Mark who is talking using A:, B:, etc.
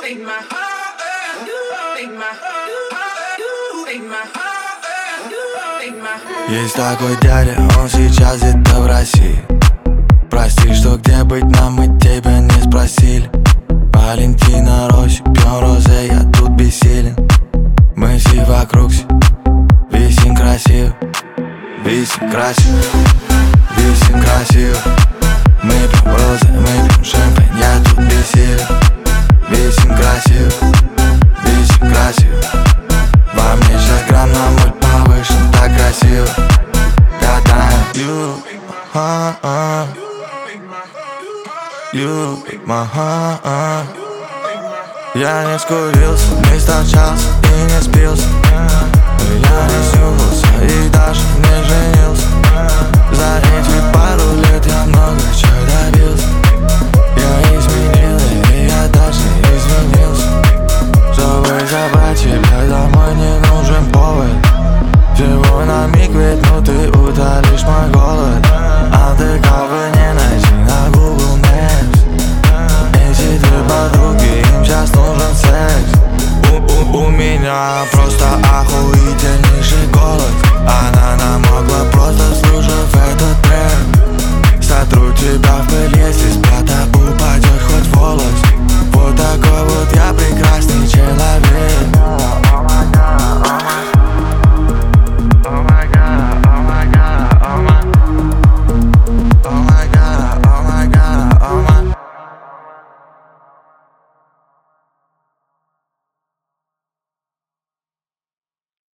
A: Есть такой дядя, он сейчас где-то в России. Прости, что где быть нам, мы тебя не спросили. Валентина, Росси, пьем розе, я тут бессилен. Мы все вокруг, висим красиво, висим красиво, висим красиво. Мы пьем розе, мы пьем шампань, я тут бессилен. Висим красиво, висим красиво. Во мне 6 грамм, на мой повышен, так красиво. Гадаем, you, you, my heart. Я не скурился, не стачался и не спился. Я не снюхался и даже не женился.